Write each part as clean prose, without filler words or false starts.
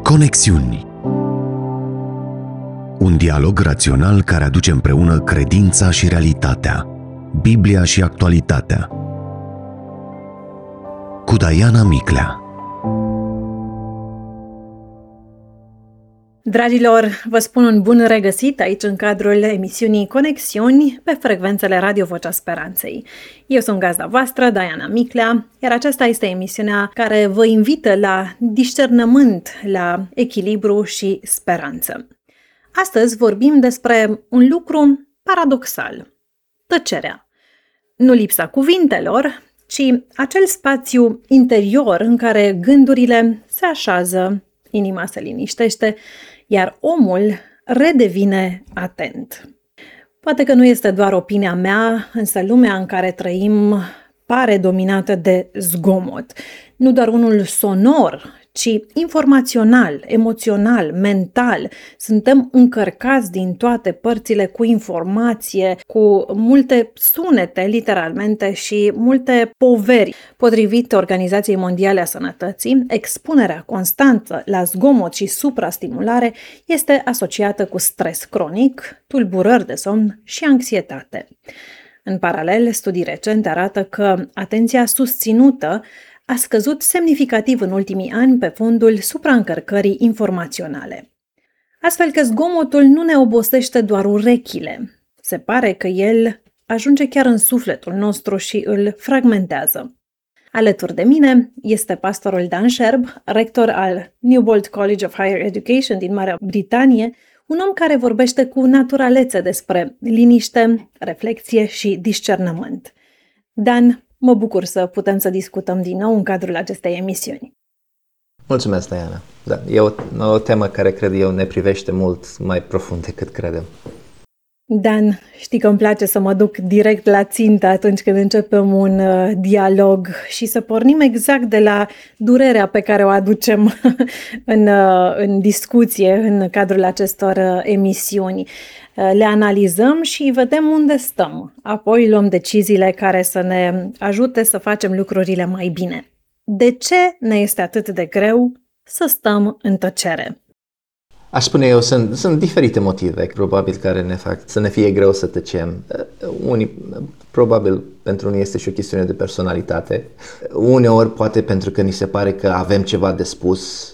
Conexiuni. Un dialog rațional care aduce împreună credința și realitatea, Biblia și actualitatea. Cu Diana Miclea. Dragilor, vă spun un bun regăsit aici în cadrul emisiunii Conexiuni pe frecvențele Radio Vocea Speranței. Eu sunt gazda voastră, Diana Miclea, iar aceasta este emisiunea care vă invită la discernământ, la echilibru și speranță. Astăzi vorbim despre un lucru paradoxal, tăcerea. Nu lipsa cuvintelor, ci acel spațiu interior în care gândurile se așează, inima se liniștește, iar omul redevine atent. Poate că nu este doar opinia mea, însă lumea în care trăim pare dominată de zgomot. Nu doar unul sonor, ci informațional, emoțional, mental. Suntem încărcați din toate părțile cu informație, cu multe sunete, literalmente, și multe poveri. Potrivit Organizației Mondiale a Sănătății, expunerea constantă la zgomot și suprastimulare este asociată cu stres cronic, tulburări de somn și anxietate. În paralel, studii recente arată că atenția susținută a scăzut semnificativ în ultimii ani pe fondul supraîncărcării informaționale. Astfel că zgomotul nu ne obosește doar urechile. Se pare că el ajunge chiar în sufletul nostru și îl fragmentează. Alături de mine este pastorul Dan Sherb, rector al Newbold College of Higher Education din Marea Britanie, un om care vorbește cu naturalețe despre liniște, reflexie și discernământ. Dan, mă bucur să putem să discutăm din nou în cadrul acestei emisiuni. Mulțumesc, Diana. Da, e o temă care cred eu ne privește mult mai profund decât credem. Dan, știi că îmi place să mă duc direct la țintă atunci când începem un dialog și să pornim exact de la durerea pe care o aducem în discuție în cadrul acestor emisiuni. Le analizăm și vedem unde stăm. Apoi luăm deciziile care să ne ajute să facem lucrurile mai bine. De ce ne este atât de greu să stăm în tăcere? Aș spune eu, sunt diferite motive, probabil, care ne fac să ne fie greu să tăcem. Probabil pentru unii este și o chestiune de personalitate. Uneori poate pentru că ni se pare că avem ceva de spus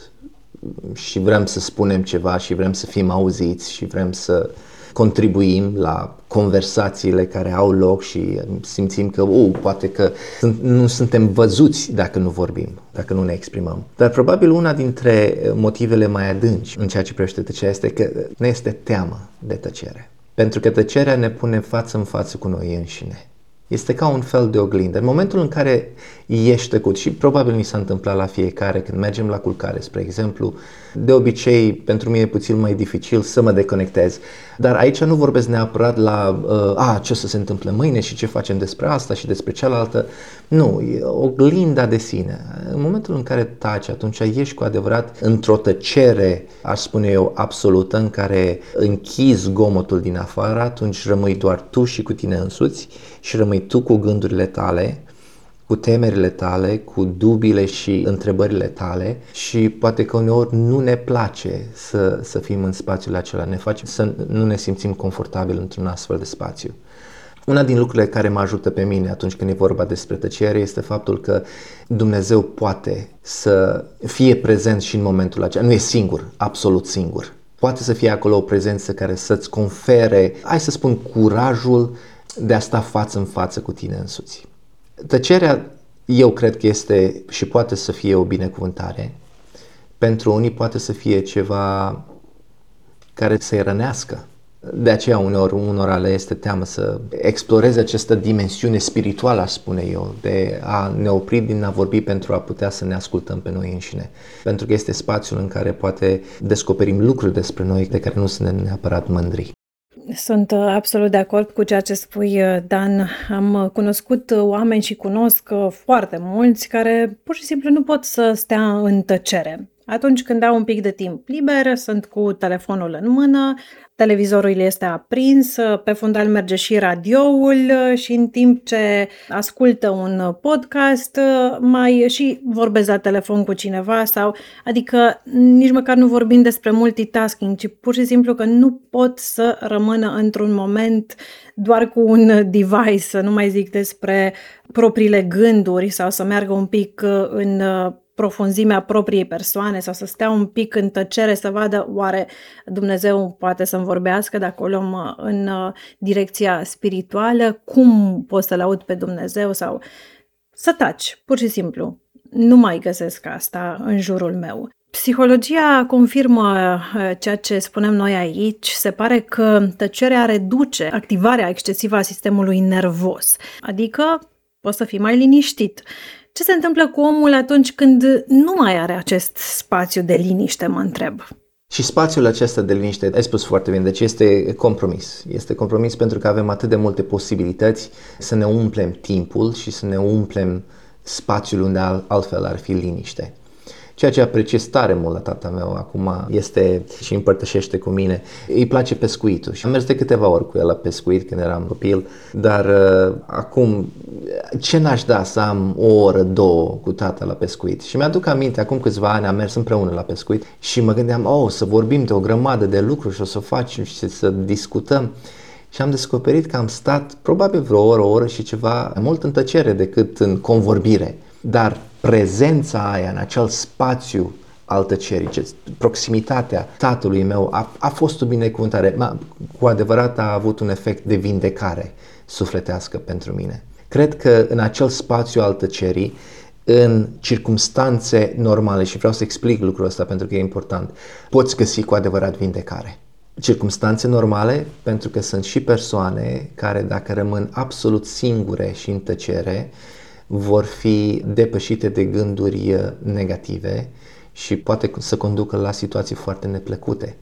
și vrem să spunem ceva și vrem să fim auziți și vrem să contribuim la conversațiile care au loc și simțim că poate că nu suntem văzuți dacă nu vorbim, dacă nu ne exprimăm. Dar probabil una dintre motivele mai adânci în ceea ce privește tăcerea este că ne este teamă de tăcere. Pentru că tăcerea ne pune față în față cu noi înșine. Este ca un fel de oglindă. În momentul în care ești tăcut, și probabil mi s-a întâmplat la fiecare când mergem la culcare, spre exemplu, de obicei pentru mine e puțin mai dificil să mă deconectez, dar aici nu vorbesc neapărat la ce o să se întâmple mâine și ce facem despre asta și despre cealaltă. Nu, e oglinda de sine. În momentul în care taci, atunci ești cu adevărat într-o tăcere, aș spune eu, absolută, în care închizi zgomotul din afară, atunci rămâi doar tu și cu tine însuți și rămâi tu cu gândurile tale, cu temerile tale, cu dubiile și întrebările tale și poate că uneori nu ne place să fim în spațiul acela, ne face să nu ne simțim confortabil într-un astfel de spațiu. Una din lucrurile care mă ajută pe mine atunci când e vorba despre tăcere este faptul că Dumnezeu poate să fie prezent și în momentul acela. Nu e singur, absolut singur. Poate să fie acolo o prezență care să-ți confere, hai să spun, curajul de a sta față în față cu tine însuți. Tăcerea, eu cred că este și poate să fie o binecuvântare. Pentru unii poate să fie ceva care să-i rănească. De aceea unora le este teamă să exploreze această dimensiune spirituală, aș spune eu, de a ne opri din a vorbi pentru a putea să ne ascultăm pe noi înșine. Pentru că este spațiul în care poate descoperim lucruri despre noi de care nu suntem neapărat mândri. Sunt absolut de acord cu ceea ce spui, Dan. Am cunoscut oameni și cunosc foarte mulți care pur și simplu nu pot să stea în tăcere. Atunci când au un pic de timp liber, sunt cu telefonul în mână, televizorul este aprins, pe fundal merge și radioul și în timp ce ascultă un podcast mai și vorbesc la telefon cu cineva adică nici măcar nu vorbim despre multitasking, ci pur și simplu că nu pot să rămână într-un moment doar cu un device, să nu mai zic despre propriile gânduri sau să meargă un pic în profunzimea propriei persoane sau să stea un pic în tăcere să vadă oare Dumnezeu poate să-mi vorbească dacă o luăm în direcția spirituală, cum pot să-L aud pe Dumnezeu sau să taci, pur și simplu. Nu mai găsesc asta în jurul meu. Psihologia confirmă ceea ce spunem noi aici. Se pare că tăcerea reduce activarea excesivă a sistemului nervos, adică poți să fii mai liniștit. Ce se întâmplă cu omul atunci când nu mai are acest spațiu de liniște, mă întreb? Și spațiul acesta de liniște, ai spus foarte bine, deci este compromis. Este compromis pentru că avem atât de multe posibilități să ne umplem timpul și să ne umplem spațiul unde altfel ar fi liniște. Ceea ce apreciez tare mult la tata meu acum este și împărtășește cu mine. Îi place pescuitul și am mers de câteva ori cu el la pescuit când eram copil, dar acum ce n-aș da să am o oră, două cu tata la pescuit. Și mi-aduc aminte, acum câțiva ani am mers împreună la pescuit și mă gândeam, să vorbim de o grămadă de lucruri și o să facem și să discutăm. Și am descoperit că am stat probabil vreo o oră și ceva, mai mult în tăcere decât în convorbire. Dar prezența aia în acel spațiu al tăcerii, proximitatea tatălui meu a fost o binecuvântare. Cu adevărat a avut un efect de vindecare sufletească pentru mine. Cred că în acel spațiu al tăcerii, în circumstanțe normale, și vreau să explic lucrul ăsta pentru că e important, poți găsi cu adevărat vindecare. Circumstanțe normale, pentru că sunt și persoane care, dacă rămân absolut singure și în tăcere, vor fi depășite de gânduri negative și poate să conducă la situații foarte neplăcute.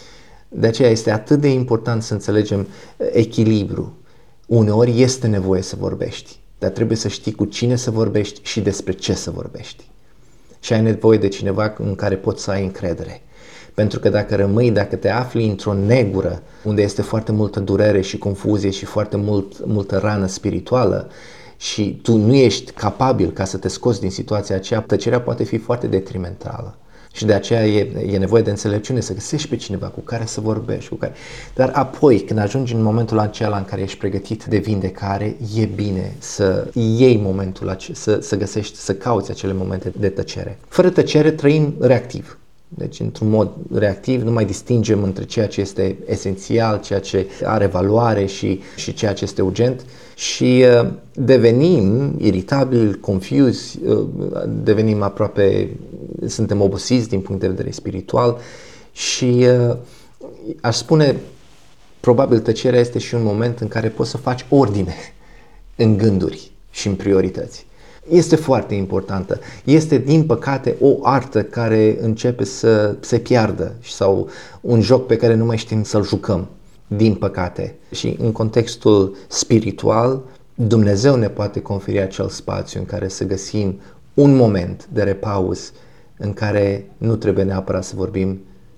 De aceea este atât de important să înțelegem echilibru. Uneori este nevoie să vorbești, dar trebuie să știi cu cine să vorbești și despre ce să vorbești. Și ai nevoie de cineva în care poți să ai încredere. Pentru că dacă te afli într-o negură unde este foarte multă durere și confuzie și foarte multă rană spirituală și tu nu ești capabil ca să te scoți din situația aceea, tăcerea poate fi foarte detrimentală. Și de aceea e nevoie de înțelepciune să găsești pe cineva cu care să vorbești. Dar apoi, când ajungi în momentul acela în care ești pregătit de vindecare, e bine să iei momentul acela, să găsești, să cauți acele momente de tăcere. Fără tăcere trăim reactiv. Deci, într-un mod reactiv, nu mai distingem între ceea ce este esențial, ceea ce are valoare și ceea ce este urgent și devenim iritabili, confuzi, devenim suntem obosiți din punct de vedere spiritual și aș spune, probabil tăcerea este și un moment în care poți să faci ordine în gânduri și în priorități. Este foarte importantă. Este, din păcate, o artă care începe să se piardă sau un joc pe care nu mai știm să-l jucăm, din păcate. Și în contextul spiritual, Dumnezeu ne poate conferi acel spațiu în care să găsim un moment de repaus în care nu trebuie neapărat să vorbim,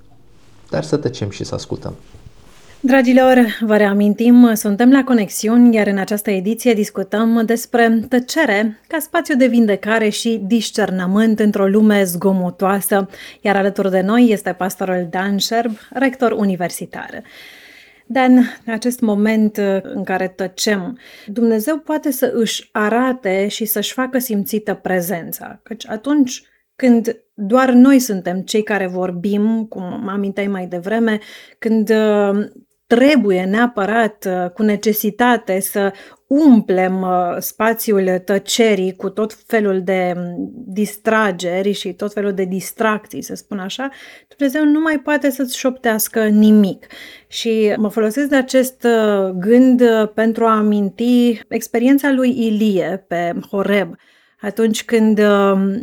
dar să tăcem și să ascultăm. Dragilor, vă reamintim, suntem la Conexiuni, iar în această ediție discutăm despre tăcere ca spațiu de vindecare și discernământ într-o lume zgomotoasă, iar alături de noi este pastorul Dan Scherb, rector universitar. Dan, în acest moment în care tăcem, Dumnezeu poate să își arate și să-și facă simțită prezența, căci atunci când doar noi suntem cei care vorbim, cum mă aminteai mai devreme, când trebuie neapărat, cu necesitate, să umplem spațiul tăcerii cu tot felul de distrageri și tot felul de distracții, să spun așa, Dumnezeu nu mai poate să-ți șoptească nimic. Și mă folosesc de acest gând pentru a aminti experiența lui Ilie pe Horeb, atunci când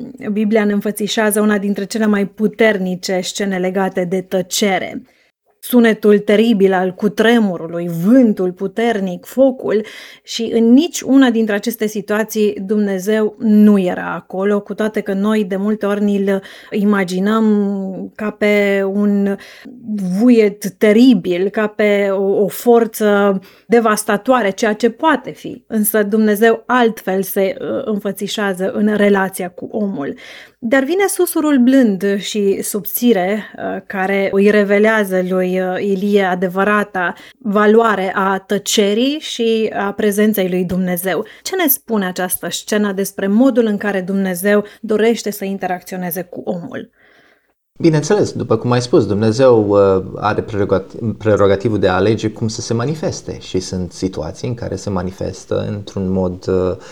Biblia ne înfățișează una dintre cele mai puternice scene legate de tăcere. sunetul teribil al cutremurului, vântul puternic, focul, și în nici una dintre aceste situații Dumnezeu nu era acolo, cu toate că noi de multe ori ni-l imaginăm ca pe un vuiet teribil, ca pe o forță devastatoare, ceea ce poate fi, însă Dumnezeu altfel se înfățișează în relația cu omul. Dar vine susurul blând și subțire care îi revelează lui Ilie adevărata valoare a tăcerii și a prezenței lui Dumnezeu. Ce ne spune această scenă despre modul în care Dumnezeu dorește să interacționeze cu omul? Bineînțeles, după cum ai spus, Dumnezeu are prerogativul de a alege cum să se manifeste și sunt situații în care se manifestă într-un mod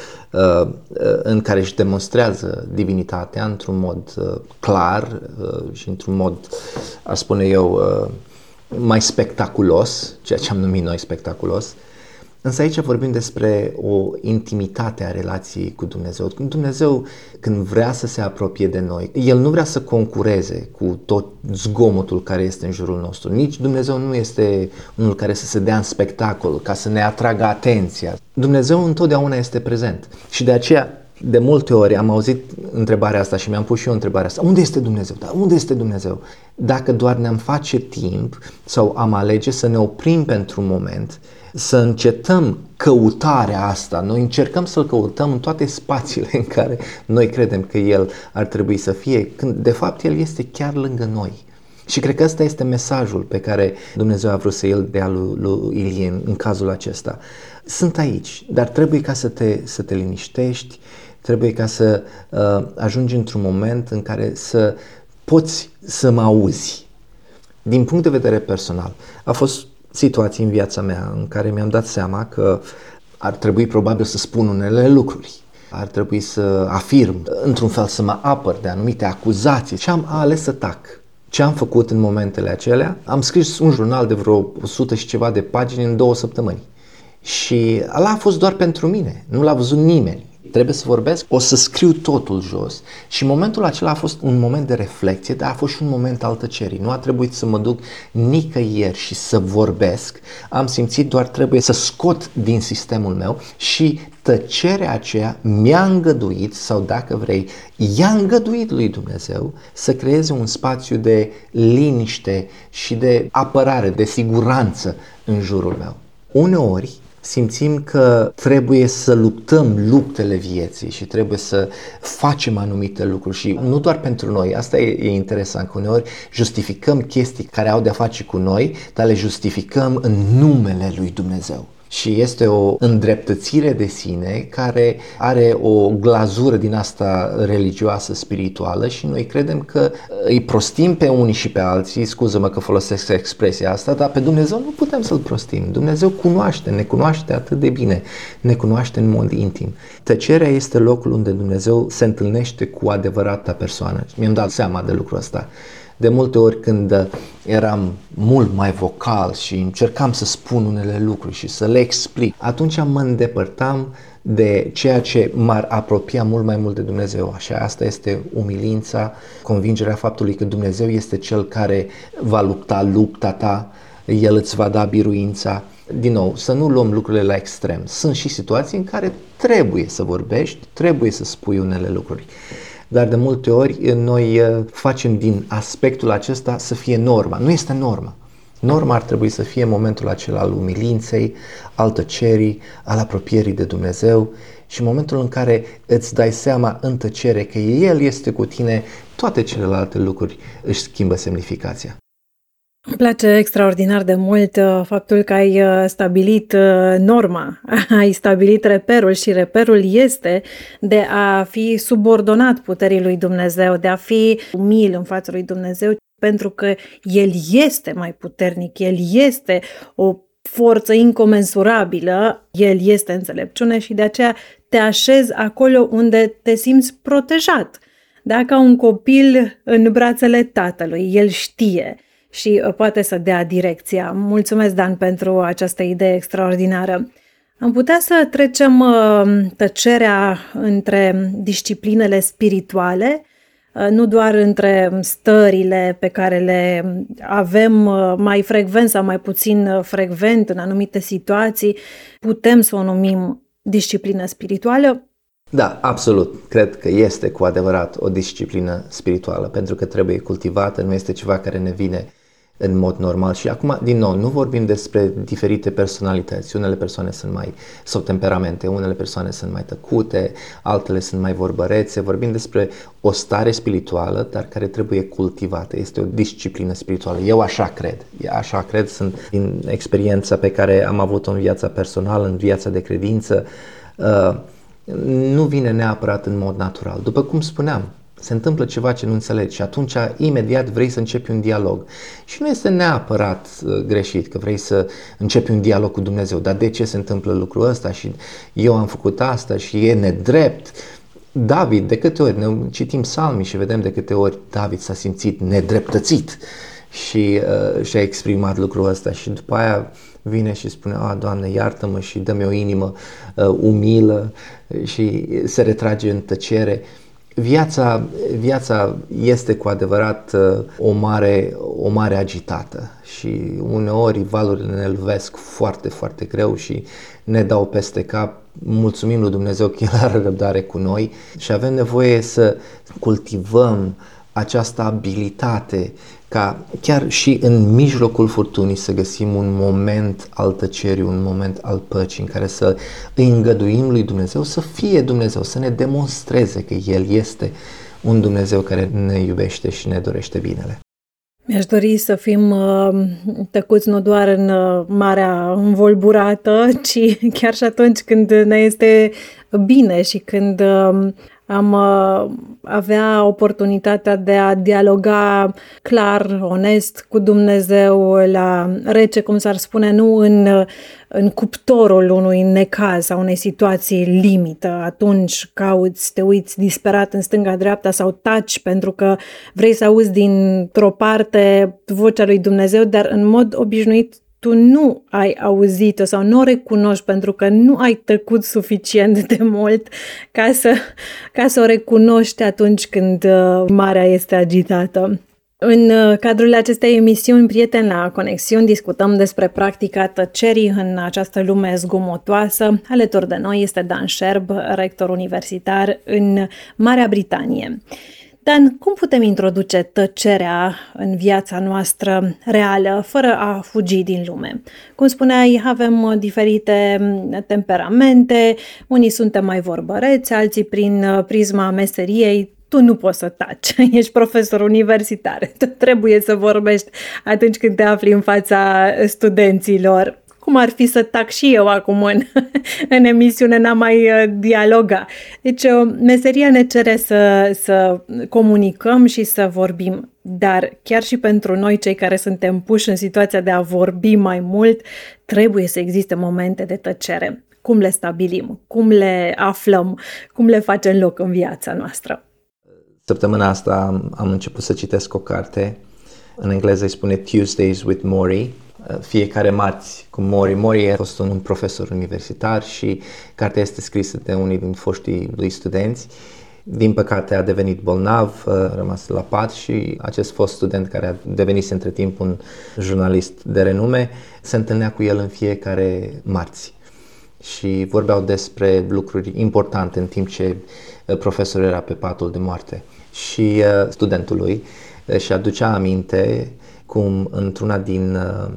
în care își demonstrează divinitatea într-un mod clar și într-un mod, aș spune eu, mai spectaculos, ceea ce am numit noi spectaculos. Însă aici vorbim despre o intimitate a relației cu Dumnezeu. Dumnezeu, când vrea să se apropie de noi, El nu vrea să concureze cu tot zgomotul care este în jurul nostru. Nici Dumnezeu nu este unul care să se dea în spectacol, ca să ne atragă atenția. Dumnezeu întotdeauna este prezent și de aceea de multe ori am auzit întrebarea asta și mi-am pus și eu întrebarea asta. Unde este Dumnezeu? Da, unde este Dumnezeu? Dacă doar ne-am face timp sau am alege să ne oprim pentru un moment, să încetăm căutarea asta, noi încercăm să-L căutăm în toate spațiile în care noi credem că El ar trebui să fie, când de fapt El este chiar lângă noi. Și cred că ăsta este mesajul pe care Dumnezeu a vrut să îl dea lui Ilie în cazul acesta. Sunt aici, dar trebuie ca să te liniștești, trebuie ca să ajungi într-un moment în care să poți să mă auzi. Din punct de vedere personal, a fost situații în viața mea în care mi-am dat seama că ar trebui probabil să spun unele lucruri. Ar trebui să afirm, într-un fel să mă apăr de anumite acuzații și am ales să tac. Ce am făcut în momentele acelea? Am scris un jurnal de vreo 100 și ceva de pagini în 2 săptămâni. Și ăla a fost doar pentru mine, nu l-a văzut nimeni. Trebuie să vorbesc, o să scriu totul jos. Și momentul acela a fost un moment de reflecție, dar a fost și un moment al tăcerii. Nu a trebuit să mă duc nicăieri și să vorbesc. Am simțit doar trebuie să scot din sistemul meu și tăcerea aceea mi-a îngăduit, sau dacă vrei, i-a îngăduit lui Dumnezeu să creeze un spațiu de liniște și de apărare, de siguranță în jurul meu. Uneori simțim că trebuie să luptăm luptele vieții și trebuie să facem anumite lucruri și nu doar pentru noi, asta e interesant, că uneori justificăm chestii care au de-a face cu noi, dar le justificăm în numele lui Dumnezeu. Și este o îndreptățire de sine care are o glazură din asta religioasă, spirituală și noi credem că îi prostim pe unii și pe alții, scuză-mă că folosesc expresia asta, dar pe Dumnezeu nu putem să-L prostim. Dumnezeu ne cunoaște atât de bine, ne cunoaște în mod intim. Tăcerea este locul unde Dumnezeu se întâlnește cu adevărata persoană. Mi-am dat seama de lucrul ăsta. De multe ori când eram mult mai vocal și încercam să spun unele lucruri și să le explic, atunci mă îndepărtam de ceea ce m-ar apropia mult mai mult de Dumnezeu. Așa, asta este umilința, convingerea faptului că Dumnezeu este Cel care va lupta lupta ta, El îți va da biruința. Din nou, să nu luăm lucrurile la extrem. Sunt și situații în care trebuie să vorbești, trebuie să spui unele lucruri. Dar de multe ori noi facem din aspectul acesta să fie norma. Nu este norma. Norma ar trebui să fie momentul acela al umilinței, al tăcerii, al apropierii de Dumnezeu și momentul în care îți dai seama în tăcere că El este cu tine, toate celelalte lucruri își schimbă semnificația. Îmi place extraordinar de mult faptul că ai stabilit norma, ai stabilit reperul și reperul este de a fi subordonat puterii lui Dumnezeu, de a fi umil în fața lui Dumnezeu, pentru că El este mai puternic, El este o forță incomensurabilă, El este înțelepciune și de aceea te așezi acolo unde te simți protejat. Dacă un copil în brațele tatălui, el știe și poate să dea direcția. Mulțumesc, Dan, pentru această idee extraordinară. Am putea să trecem tăcerea între disciplinele spirituale nu doar între stările pe care le avem mai frecvent sau mai puțin frecvent în anumite situații, putem să o numim disciplină spirituală? Da, absolut. Cred că este cu adevărat o disciplină spirituală, pentru că trebuie cultivată, nu este ceva care ne vine în mod normal. Și acum, din nou, nu vorbim despre diferite personalități. Unele persoane sau temperamente, unele persoane sunt mai tăcute, altele sunt mai vorbărețe. Vorbim despre o stare spirituală, dar care trebuie cultivată. Este o disciplină spirituală. Eu așa cred, sunt din experiența pe care am avut-o în viața personală, în viața de credință. Nu vine neapărat în mod natural. După cum spuneam, se întâmplă ceva ce nu înțelegi și atunci imediat vrei să începi un dialog. Și nu este neapărat greșit că vrei să începi un dialog cu Dumnezeu. Dar de ce se întâmplă lucrul ăsta? Și eu am făcut asta și e nedrept. David, de câte ori ne citim psalmii și vedem de câte ori David s-a simțit nedreptățit și și-a exprimat lucrul ăsta și după aia vine și spune: Doamne, iartă-mă și dă-mi o inimă umilă și se retrage în tăcere. Viața este cu adevărat o mare agitată și uneori valurile ne lovesc foarte, foarte greu și ne dau peste cap. Mulțumim lui Dumnezeu că El are răbdare cu noi și avem nevoie să cultivăm această abilitate ca chiar și în mijlocul furtunii să găsim un moment al tăcerii, un moment al păcii în care să îi îngăduim lui Dumnezeu să fie Dumnezeu, să ne demonstreze că El este un Dumnezeu care ne iubește și ne dorește binele. Mi-aș dori să fim tăcuți nu doar în marea învolburată, ci chiar și atunci când ne este bine și când am avea oportunitatea de a dialoga clar, onest cu Dumnezeu, la rece, cum s-ar spune, nu în cuptorul unui necaz sau unei situații limită. Atunci cauți, te uiți disperat în stânga-dreapta sau taci pentru că vrei să auzi dintr-o parte vocea lui Dumnezeu, dar în mod obișnuit tu nu ai auzit-o sau nu o recunoști pentru că nu ai tăcut suficient de mult ca să o recunoști atunci când marea este agitată. În cadrul acestei emisiuni Prieteni la Conexiuni discutăm despre practica tăcerii în această lume zgomotoasă. Alături de noi este Dan Sherb, rector universitar în Marea Britanie. Dan, cum putem introduce tăcerea în viața noastră reală, fără a fugi din lume? Cum spuneai, avem diferite temperamente, unii suntem mai vorbăreți, alții prin prisma meseriei. Tu nu poți să taci, ești profesor universitar, tu trebuie să vorbești atunci când te afli în fața studenților. Cum ar fi să tac și eu acum în emisiune, n-am mai dialoga. Deci meseria ne cere să comunicăm și să vorbim, dar chiar și pentru noi, cei care suntem puși în situația de a vorbi mai mult, trebuie să existe momente de tăcere. Cum le stabilim? Cum le aflăm? Cum le facem loc în viața noastră? Săptămâna asta am început să citesc o carte, în engleză îi spune Tuesdays with Morrie, fiecare marți cu Morrie. Morrie a fost un profesor universitar și cartea este scrisă de unii din foștii lui studenți. Din păcate a devenit bolnav, a rămas la pat și acest fost student, care a devenit între timp un jurnalist de renume, se întâlnea cu el în fiecare marți și vorbeau despre lucruri importante în timp ce profesorul era pe patul de moarte. Și studentul lui și aducea aminte cum într-una din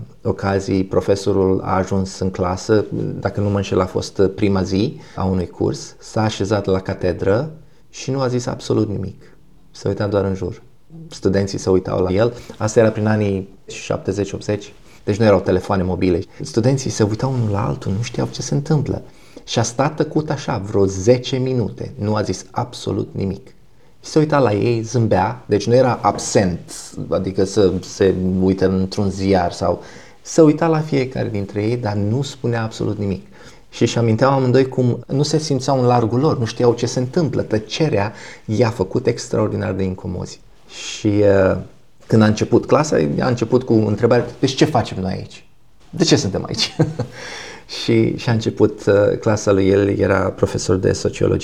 ocazii profesorul a ajuns în clasă, dacă nu mă înșel a fost prima zi a unui curs, s-a așezat la catedră și nu a zis absolut nimic. S-a uitat doar în jur. Studenții se uitau la el. Asta era prin anii 70-80, deci nu erau telefoane mobile. Studenții se uitau unul la altul, nu știau ce se întâmplă. Și a stat tăcut așa vreo 10 minute, nu a zis absolut nimic. Și se uita la ei, zâmbea, deci nu era absent, adică să se uită într-un ziar sau se uita la fiecare dintre ei, dar nu spunea absolut nimic. Și își aminteau amândoi cum nu se simțeau în largul lor, nu știau ce se întâmplă, tăcerea i-a făcut extraordinar de incomozi. Și când a început clasa, a început cu întrebarea: deci ce facem noi aici? De ce suntem aici? și a început clasa lui, el era profesor de sociologie.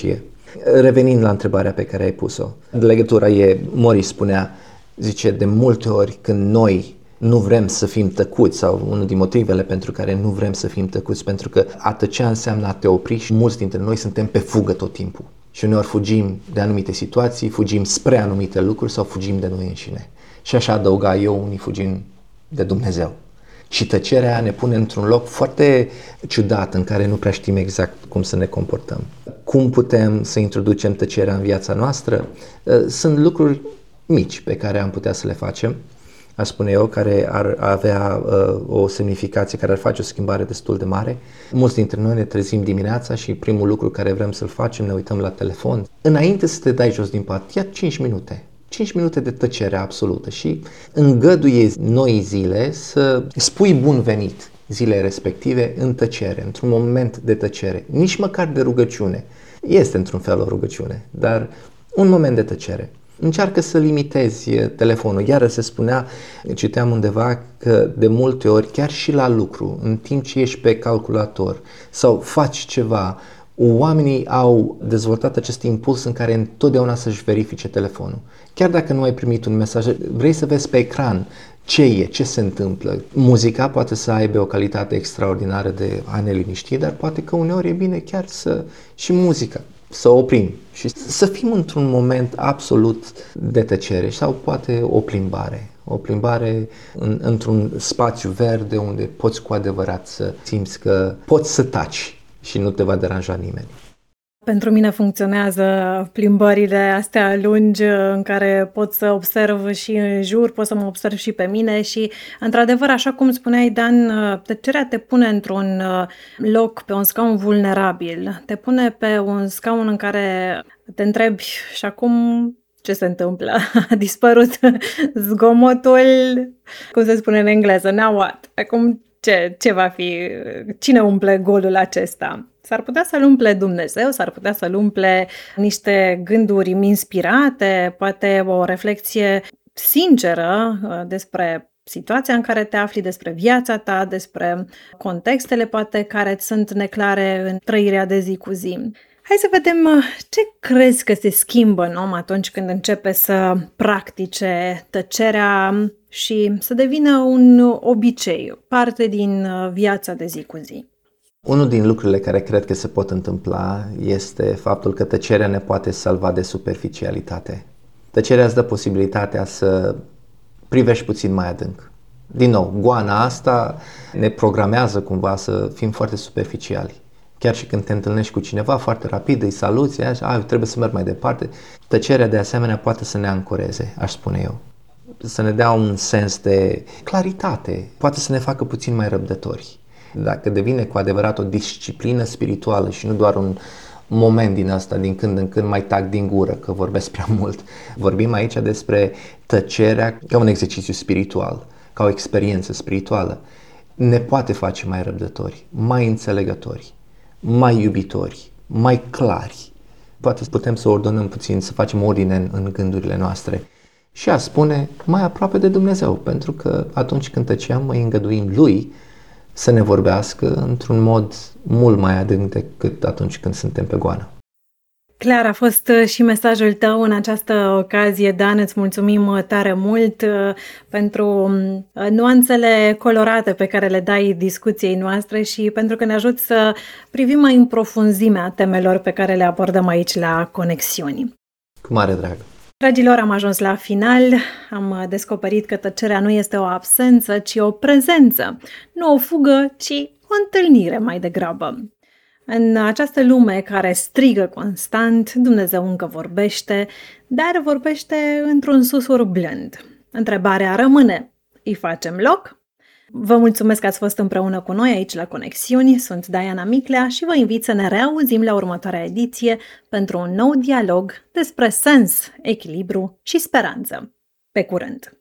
Revenind la întrebarea pe care ai pus-o, legătura Morris spunea, zice, de multe ori când noi nu vrem să fim tăcuți, sau unul din motivele pentru care nu vrem să fim tăcuți, pentru că a tăcea înseamnă a te opri și mulți dintre noi suntem pe fugă tot timpul. Și uneori fugim de anumite situații, fugim spre anumite lucruri sau fugim de noi înșine. Și așa adăuga eu, unii fugim de Dumnezeu. Și tăcerea ne pune într-un loc foarte ciudat în care nu prea știm exact cum să ne comportăm. Cum putem să introducem tăcerea în viața noastră? Sunt lucruri mici pe care am putea să le facem, aș spune eu, care ar avea o semnificație, care ar face o schimbare destul de mare. Mulți dintre noi ne trezim dimineața și primul lucru care vrem să-l facem, ne uităm la telefon. Înainte să te dai jos din pat, ia 5 minute. 5 minute de tăcere absolută și îngăduie noi zile să spui bun venit zilei respective în tăcere, într-un moment de tăcere, nici măcar de rugăciune. Este într-un fel o rugăciune, dar un moment de tăcere. Încearcă să limitezi telefonul. Iar se spunea, citeam undeva, că de multe ori, chiar și la lucru, în timp ce ești pe calculator sau faci ceva, oamenii au dezvoltat acest impuls în care întotdeauna să-și verifice telefonul. Chiar dacă nu ai primit un mesaj, vrei să vezi pe ecran ce se întâmplă. Muzica poate să aibă o calitate extraordinară de a ne liniști, dar poate că uneori e bine chiar și muzica, să oprim și să fim într-un moment absolut de tăcere sau poate o plimbare într-un spațiu verde unde poți cu adevărat să simți că poți să taci și nu te va deranja nimeni. Pentru mine funcționează plimbările astea lungi în care pot să observ și în jur, pot să mă observ și pe mine și, într-adevăr, așa cum spuneai, Dan, tăcerea te pune într-un loc, pe un scaun vulnerabil, te pune pe un scaun în care te întrebi și acum ce se întâmplă? A dispărut zgomotul, cum se spune în engleză, now what? Acum ce va fi? Cine umple golul acesta? S-ar putea să-l umple Dumnezeu, s-ar putea să-l umple niște gânduri inspirate, poate o reflexie sinceră despre situația în care te afli, despre viața ta, despre contextele poate care îți sunt neclare în trăirea de zi cu zi. Hai să vedem ce crezi că se schimbă în om atunci când începe să practice tăcerea și să devină un obicei, parte din viața de zi cu zi. Unul din lucrurile care cred că se pot întâmpla este faptul că tăcerea ne poate salva de superficialitate. Tăcerea îți dă posibilitatea să privești puțin mai adânc. Din nou, goana asta ne programează cumva să fim foarte superficiali. Chiar și când te întâlnești cu cineva foarte rapid, îi saluți, trebuie să merg mai departe. Tăcerea de asemenea poate să ne ancoreze, aș spune eu. Să ne dea un sens de claritate, poate să ne facă puțin mai răbdători. Dacă devine cu adevărat o disciplină spirituală și nu doar un moment din asta, din când în când mai tac din gură, că vorbesc prea mult. Vorbim aici despre tăcerea ca un exercițiu spiritual, ca o experiență spirituală. Ne poate face mai răbdători, mai înțelegători, mai iubitori, mai clari. Poate putem să ordonăm puțin, să facem ordine în gândurile noastre și a spune mai aproape de Dumnezeu, pentru că atunci când tăceam îi îngăduim Lui să ne vorbească într-un mod mult mai adânc decât atunci când suntem pe goană. Clar, a fost și mesajul tău în această ocazie, Dan, îți mulțumim tare mult pentru nuanțele colorate pe care le dai discuției noastre și pentru că ne ajuți să privim mai în profunzimea temelor pe care le abordăm aici la Conexiuni. Cu mare drag! Dragilor, am ajuns la final, am descoperit că tăcerea nu este o absență, ci o prezență, nu o fugă, ci o întâlnire mai degrabă. În această lume care strigă constant, Dumnezeu încă vorbește, dar vorbește într-un susur blând. Întrebarea rămâne, îi facem loc? Vă mulțumesc că ați fost împreună cu noi aici la Conexiuni, sunt Diana Miclea și vă invit să ne reauzim la următoarea ediție pentru un nou dialog despre sens, echilibru și speranță. Pe curând!